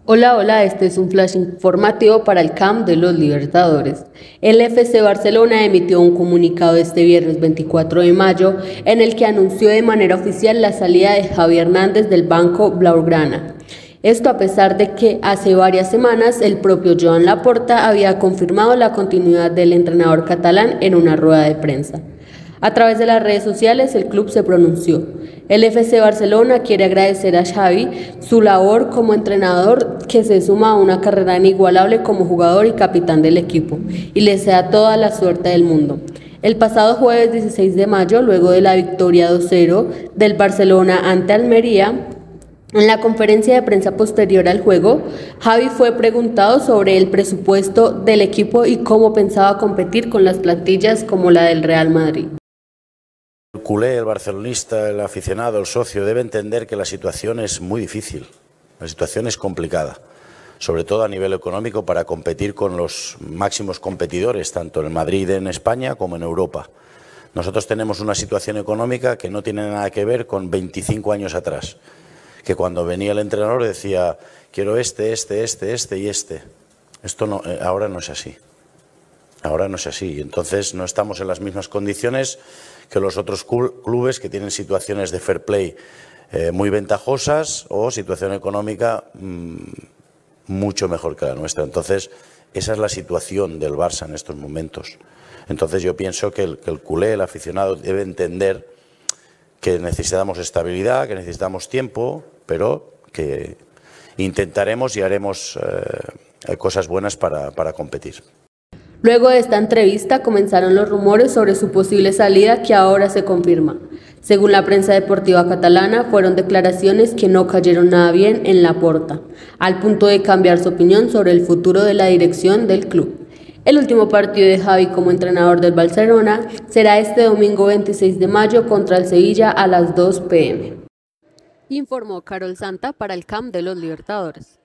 Hola, hola, este es un flash informativo para el Camp de los Libertadores. El FC Barcelona emitió un comunicado este viernes 24 de mayo en el que anunció de manera oficial la salida de Xavi Hernández del banco blaugrana. Esto a pesar de que hace varias semanas el propio Joan Laporta había confirmado la continuidad del entrenador catalán en una rueda de prensa. A través de las redes sociales, el club se pronunció. El FC Barcelona quiere agradecer a Xavi su labor como entrenador, que se suma a una carrera inigualable como jugador y capitán del equipo, y le desea toda la suerte del mundo. El pasado jueves 16 de mayo, luego de la victoria 2-0 del Barcelona ante Almería, en la conferencia de prensa posterior al juego, Xavi fue preguntado sobre el presupuesto del equipo y cómo pensaba competir con las plantillas como la del Real Madrid. El culé, el barcelonista, el aficionado, el socio debe entender que la situación es muy difícil, la situación es complicada, sobre todo a nivel económico para competir con los máximos competidores, tanto en Madrid, en España, como en Europa. Nosotros tenemos una situación económica que no tiene nada que ver con 25 años atrás, que cuando venía el entrenador decía, quiero este y este. Esto no, ahora no es así. Ahora no es así, entonces no estamos en las mismas condiciones que los otros clubes que tienen situaciones de fair play muy ventajosas o situación económica mucho mejor que la nuestra. Entonces, esa es la situación del Barça en estos momentos. Entonces yo pienso que el culé, el aficionado, debe entender que necesitamos estabilidad, que necesitamos tiempo, pero que intentaremos y haremos cosas buenas para competir. Luego de esta entrevista comenzaron los rumores sobre su posible salida que ahora se confirma. Según la prensa deportiva catalana, fueron declaraciones que no cayeron nada bien en Laporta, al punto de cambiar su opinión sobre el futuro de la dirección del club. El último partido de Xavi como entrenador del Barcelona será este domingo 26 de mayo contra el Sevilla a las 2 p.m. Informó Carol Santa para el Camp de los Libertadores.